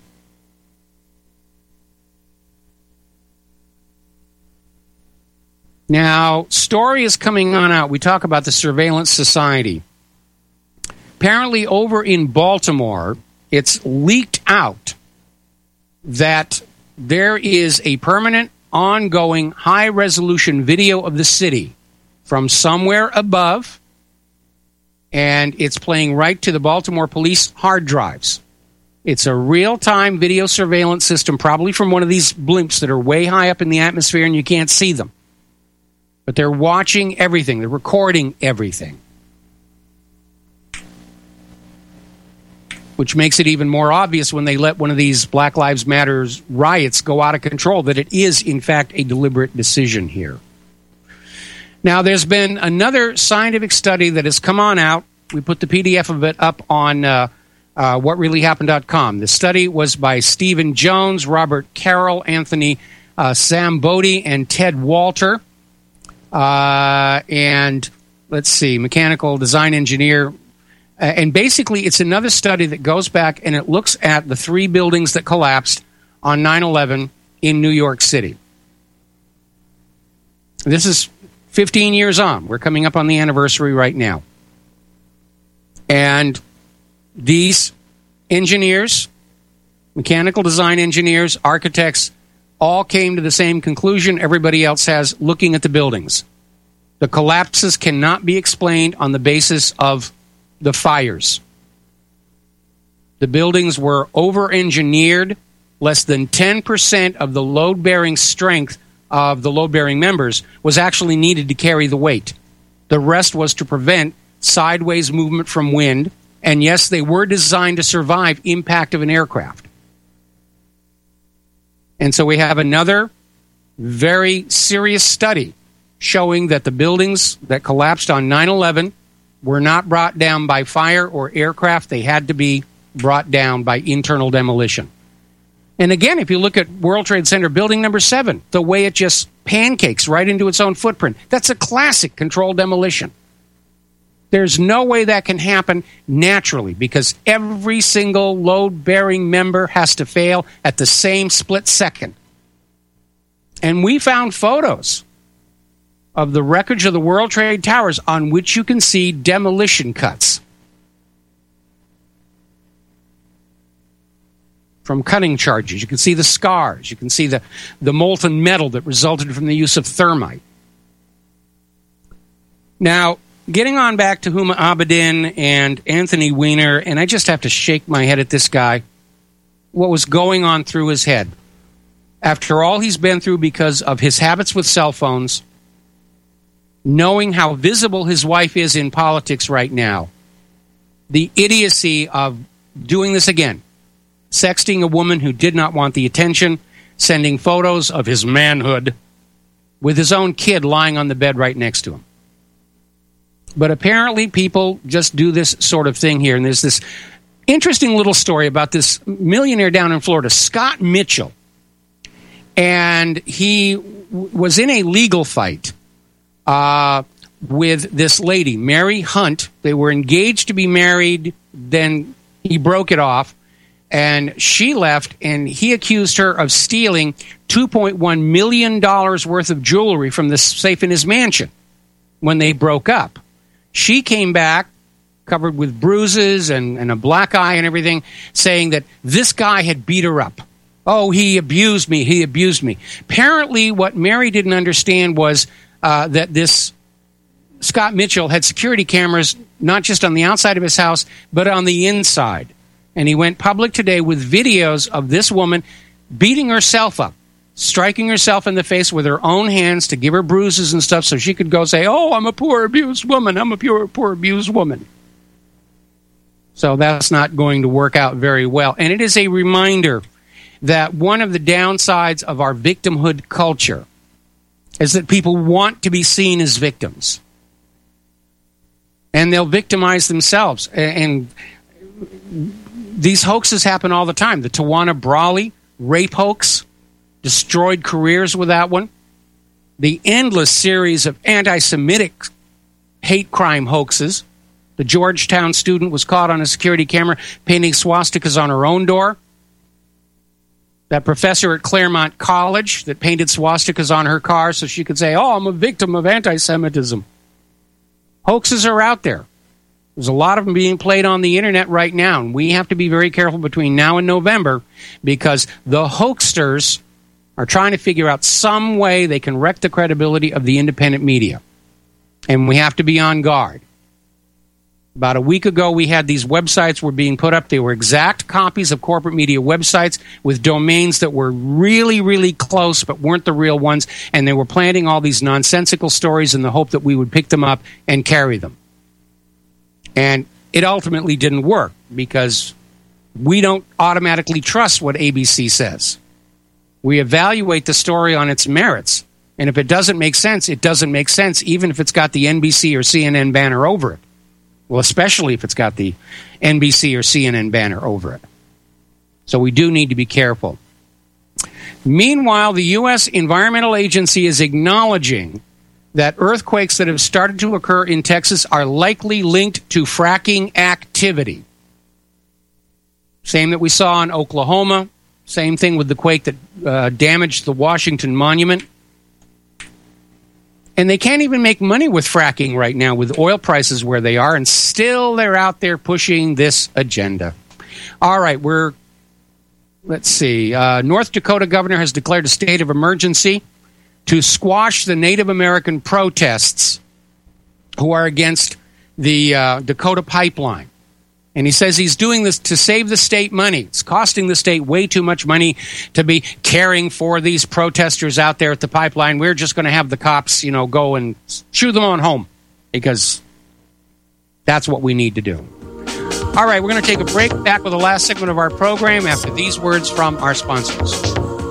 Speaker 2: Now, story is coming on out. We talk about the surveillance society. Apparently, over in Baltimore, it's leaked out that there is a permanent, ongoing, high-resolution video of the city from somewhere above, and it's playing right to the Baltimore police hard drives. It's a real-time video surveillance system, probably from one of these blimps that are way high up in the atmosphere and you can't see them. But they're watching everything. They're recording everything. Which makes it even more obvious when they let one of these Black Lives Matter riots go out of control that it is, in fact, a deliberate decision here. Now, there's been another scientific study that has come on out. We put the P D F of it up on uh, uh, what really happened dot com. The study was by Stephen Jones, Robert Carroll, Anthony uh, Sambodi, and Ted Walter. Uh, and let's see, mechanical design engineer. Uh, and basically, it's another study that goes back and it looks at the three buildings that collapsed on nine eleven in New York City. This is fifteen years on. We're coming up on the anniversary right now. And these engineers, mechanical design engineers, architects, all came to the same conclusion everybody else has looking at the buildings. The collapses cannot be explained on the basis of the fires. The buildings were over-engineered. Less than ten percent of the load-bearing strength of the load-bearing members was actually needed to carry the weight. The rest was to prevent sideways movement from wind. And yes, they were designed to survive impact of an aircraft. And so we have another very serious study showing that the buildings that collapsed on nine eleven were not brought down by fire or aircraft. They had to be brought down by internal demolition. And again, if you look at World Trade Center building number seven, the way it just pancakes right into its own footprint, that's a classic controlled demolition. There's no way that can happen naturally because every single load-bearing member has to fail at the same split second. And we found photos of the wreckage of the World Trade Towers on which you can see demolition cuts from cutting charges. You can see the scars. You can see the, the molten metal that resulted from the use of thermite. Now, getting on back to Huma Abedin and Anthony Weiner, and I just have to shake my head at this guy, what was going on through his head. After all he's been through because of his habits with cell phones, knowing how visible his wife is in politics right now, the idiocy of doing this again, sexting a woman who did not want the attention, sending photos of his manhood with his own kid lying on the bed right next to him. But apparently people just do this sort of thing here. And there's this interesting little story about this millionaire down in Florida, Scott Mitchell. And he w- was in a legal fight uh, with this lady, Mary Hunt. They were engaged to be married. Then he broke it off. And she left, and he accused her of stealing two point one million dollars worth of jewelry from the safe in his mansion when they broke up. She came back, covered with bruises and, and a black eye and everything, saying that this guy had beat her up. Oh, he abused me, he abused me. Apparently, what Mary didn't understand was uh, that this Scott Mitchell had security cameras not just on the outside of his house, but on the inside. And he went public today with videos of this woman beating herself up, striking herself in the face with her own hands to give her bruises and stuff so she could go say, oh, I'm a poor abused woman, I'm a pure, poor abused woman. So that's not going to work out very well. And it is a reminder that one of the downsides of our victimhood culture is that people want to be seen as victims. And they'll victimize themselves. And these hoaxes happen all the time. The Tawana Brawley rape hoax destroyed careers with that one. The endless series of anti-Semitic hate crime hoaxes. The Georgetown student was caught on a security camera painting swastikas on her own door. That professor at Claremont College that painted swastikas on her car so she could say, oh, I'm a victim of anti-Semitism. Hoaxes are out there. There's a lot of them being played on the internet right now, and we have to be very careful between now and November because the hoaxsters are trying to figure out some way they can wreck the credibility of the independent media. And we have to be on guard. About a week ago, we had these websites were being put up. They were exact copies of corporate media websites with domains that were really, really close but weren't the real ones, and they were planting all these nonsensical stories in the hope that we would pick them up and carry them. And it ultimately didn't work because we don't automatically trust what A B C says. We evaluate the story on its merits. And if it doesn't make sense, it doesn't make sense, even if it's got the N B C or C N N banner over it. Well, especially if it's got the N B C or C N N banner over it. So we do need to be careful. Meanwhile, the U S Environmental Agency is acknowledging that earthquakes that have started to occur in Texas are likely linked to fracking activity. Same that we saw in Oklahoma. Same thing with the quake that uh, damaged the Washington Monument. And they can't even make money with fracking right now with oil prices where they are, and still they're out there pushing this agenda. All right, we're, let's see, uh, North Dakota governor has declared a state of emergency to squash the Native American protests who are against the uh, Dakota pipeline. And he says he's doing this to save the state money. It's costing the state way too much money to be caring for these protesters out there at the pipeline. We're just going to have the cops, you know, go and shoo them on home because that's what we need to do. All right, we're going to take a break. Back with the last segment of our program after these words from our sponsors.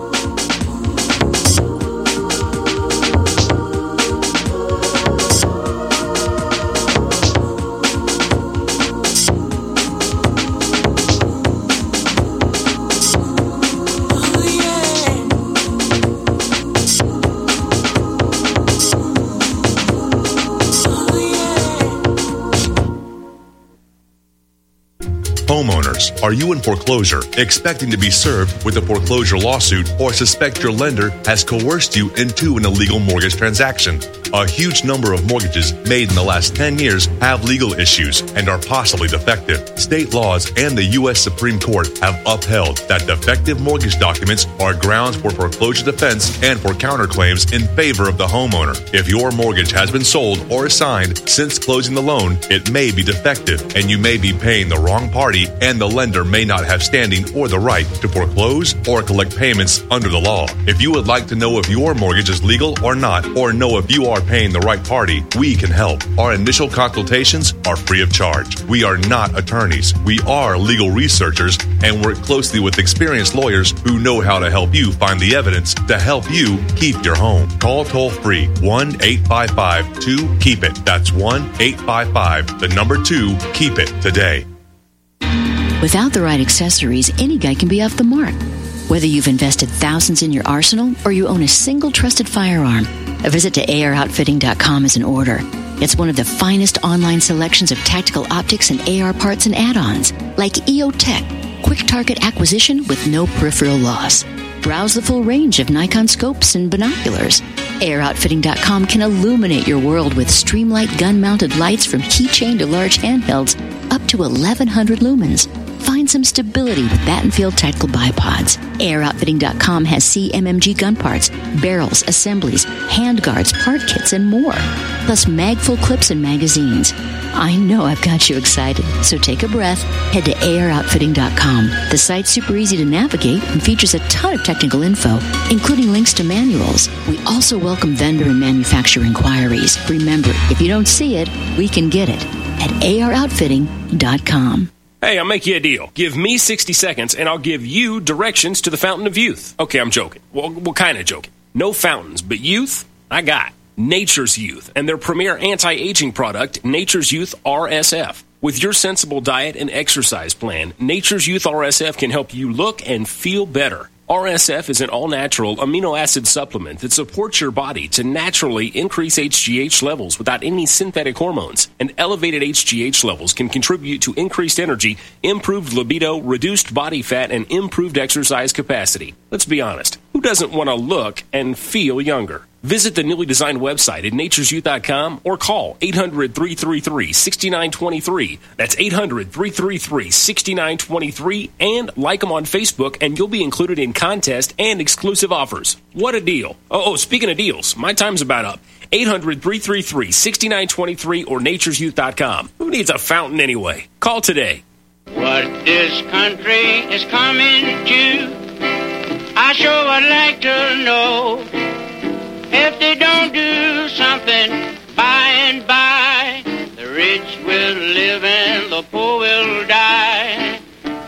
Speaker 8: Homeowners, are you in foreclosure, expecting to be served with a foreclosure lawsuit, or suspect your lender has coerced you into an illegal mortgage transaction? A huge number of mortgages made in the last ten years have legal issues and are possibly defective. State laws and the U S Supreme Court have upheld that defective mortgage documents are grounds for foreclosure defense and for counterclaims in favor of the homeowner. If your mortgage has been sold or assigned since closing the loan, it may be defective and you may be paying the wrong party, and the lender may not have standing or the right to foreclose or collect payments under the law. If you would like to know if your mortgage is legal or not, or know if you are paying the right party, we can help. Our initial consultations are free of charge. We are not attorneys. We are legal researchers and work closely with experienced lawyers who know how to help you find the evidence to help you keep your home. Call toll free one eight five five two keep it. That's one eight five five, the number two, keep it today.
Speaker 15: Without the right accessories, any guy can be off the mark. Whether you've invested thousands in your arsenal or you own a single trusted firearm, a visit to A R outfitting dot com is in order. It's one of the finest online selections of tactical optics and A R parts and add-ons, like E O Tech, quick target acquisition with no peripheral loss. Browse the full range of Nikon scopes and binoculars. A R outfitting dot com can illuminate your world with Streamlight gun-mounted lights from keychain to large handhelds up to eleven hundred lumens. Find some stability with Battenfield Tactical Bipods. A R outfitting dot com has C M M G gun parts, barrels, assemblies, handguards, part kits, and more. Plus mag-full clips and magazines. I know I've got you excited, so take a breath. Head to A R outfitting dot com. The site's super easy to navigate and features a ton of technical info, including links to manuals. We also welcome vendor and manufacturer inquiries. Remember, if you don't see it, we can get it at A R outfitting dot com.
Speaker 16: Hey, I'll make you a deal. Give me sixty seconds, and I'll give you directions to the Fountain of Youth. Okay, I'm joking. Well, what kind of joking? No fountains, but youth, I got. Nature's Youth, and their premier anti-aging product, Nature's Youth R S F. With your sensible diet and exercise plan, Nature's Youth R S F can help you look and feel better. R S F is an all-natural amino acid supplement that supports your body to naturally increase H G H levels without any synthetic hormones. And elevated H G H levels can contribute to increased energy, improved libido, reduced body fat, and improved exercise capacity. Let's be honest, who doesn't want to look and feel younger? Visit the newly designed website at natures youth dot com or call eight hundred, three three three, six nine two three. That's eight hundred, three three three, six nine two three, and like them on Facebook and you'll be included in contests and exclusive offers. What a deal. Oh, oh speaking of deals, my time's about up. eight hundred, three three three, six nine two three or natures youth dot com. Who needs a fountain anyway? Call today.
Speaker 17: What this country is coming to, I sure would like to know. If they don't do something by and by, the rich will live and the poor will die.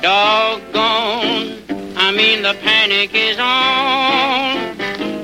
Speaker 17: Doggone, I mean the panic is on.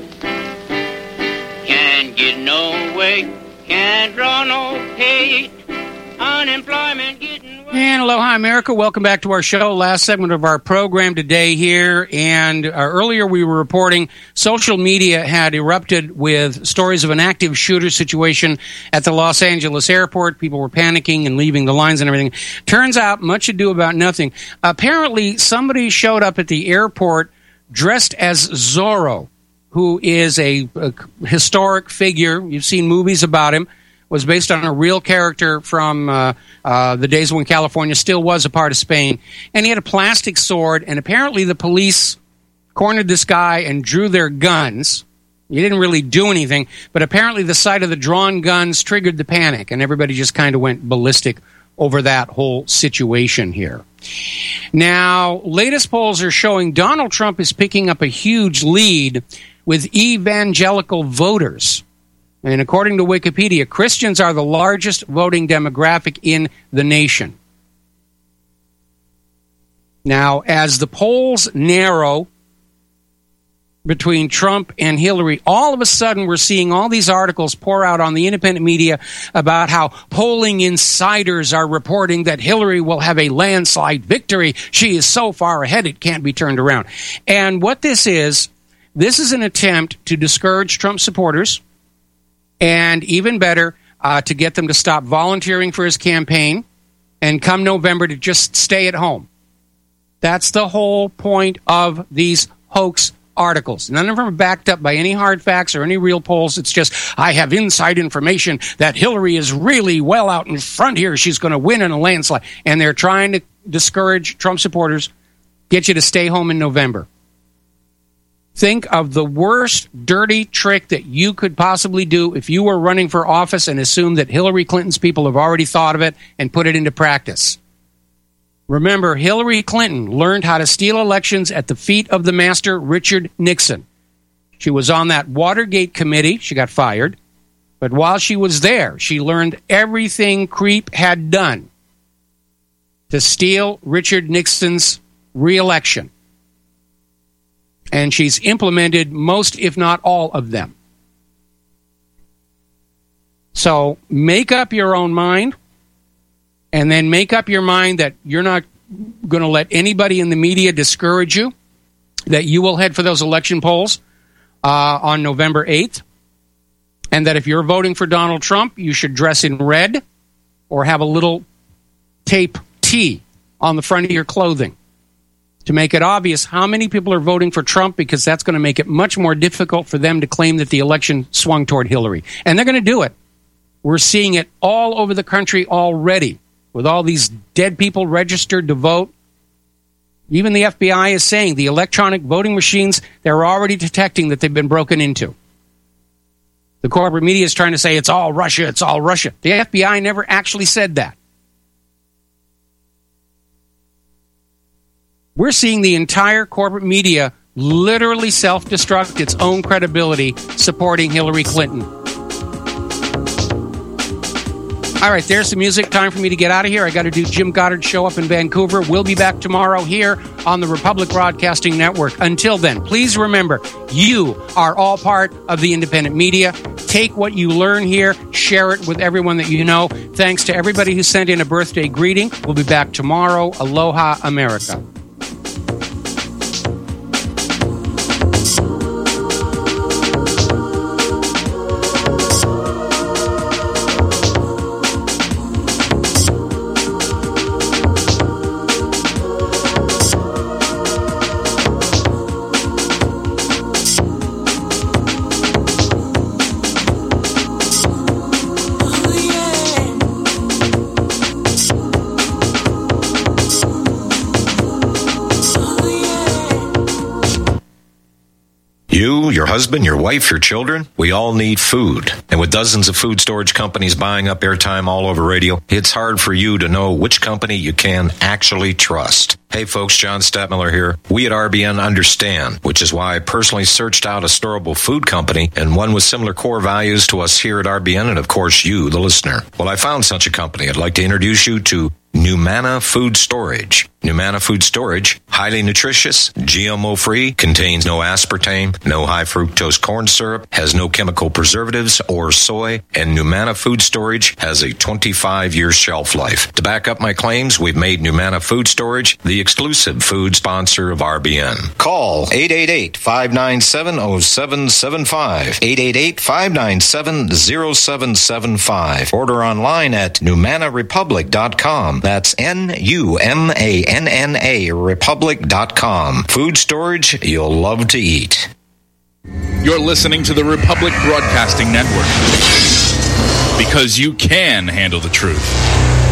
Speaker 17: Can't get no way, can't draw no pay, unemployment getting...
Speaker 2: And aloha, America. Welcome back to our show. Last segment of our program today here. And uh, earlier we were reporting social media had erupted with stories of an active shooter situation at the Los Angeles airport. People were panicking and leaving the lines and everything. Turns out, much ado about nothing. Apparently, somebody showed up at the airport dressed as Zorro, who is a, a historic figure. You've seen movies about him. Was based on a real character from uh, uh, the days when California still was a part of Spain. And he had a plastic sword, and apparently the police cornered this guy and drew their guns. He didn't really do anything, but apparently the sight of the drawn guns triggered the panic, and everybody just kind of went ballistic over that whole situation here. Now, latest polls are showing Donald Trump is picking up a huge lead with evangelical voters. And according to Wikipedia, Christians are the largest voting demographic in the nation. Now, as the polls narrow between Trump and Hillary, all of a sudden we're seeing all these articles pour out on the independent media about how polling insiders are reporting that Hillary will have a landslide victory. She is so far ahead it can't be turned around. And what this is, this is an attempt to discourage Trump supporters, and even better, uh, to get them to stop volunteering for his campaign and come November to just stay at home. That's the whole point of these hoax articles. None of them are backed up by any hard facts or any real polls. It's just, I have inside information that Hillary is really well out in front here. She's going to win in a landslide. And they're trying to discourage Trump supporters, get you to stay home in November. Think of the worst dirty trick that you could possibly do if you were running for office and assume that Hillary Clinton's people have already thought of it and put it into practice. Remember, Hillary Clinton learned how to steal elections at the feet of the master, Richard Nixon. She was on that Watergate committee. She got fired. But while she was there, she learned everything Creep had done to steal Richard Nixon's re-election. And she's implemented most, if not all, of them. So make up your own mind, and then make up your mind that you're not going to let anybody in the media discourage you, that you will head for those election polls uh, on November eighth, and that if you're voting for Donald Trump, you should dress in red or have a little tape T on the front of your clothing to make it obvious how many people are voting for Trump, because that's going to make it much more difficult for them to claim that the election swung toward Hillary. And they're going to do it. We're seeing it all over the country already, with all these dead people registered to vote. Even the F B I is saying the electronic voting machines, they're already detecting that they've been broken into. The corporate media is trying to say it's all Russia, it's all Russia. The F B I never actually said that. We're seeing the entire corporate media literally self-destruct its own credibility supporting Hillary Clinton. All right, there's the music. Time for me to get out of here. I got to do Jim Goddard's show up in Vancouver. We'll be back tomorrow here on the Republic Broadcasting Network. Until then, please remember, you are all part of the independent media. Take what you learn here, share it with everyone that you know. Thanks to everybody who sent in a birthday greeting. We'll be back tomorrow. Aloha, America.
Speaker 13: You, your husband, your wife, your children, we all need food. And with dozens of food storage companies buying up airtime all over radio, it's hard for you to know which company you can actually trust. Hey folks, John Stadtmiller here. We at R B N understand, which is why I personally searched out a storable food company and one with similar core values to us here at R B N and of course you, the listener. Well, I found such a company. I'd like to introduce you to Numana Food Storage. Numana Food Storage, highly nutritious, G M O-free, contains no aspartame, no high fructose corn syrup, has no chemical preservatives or soy, and Numana Food Storage has a twenty-five year shelf life. To back up my claims, we've made Numana Food Storage the exclusive food sponsor of R B N. Call eight eight eight, five nine seven, zero seven seven five, eight eight eight, five nine seven, zero seven seven five. Order online at numana republic dot com. That's N U M A N N A republic dot com. Food storage you'll love to eat.
Speaker 18: You're listening to the Republic Broadcasting Network. Because you can handle the truth.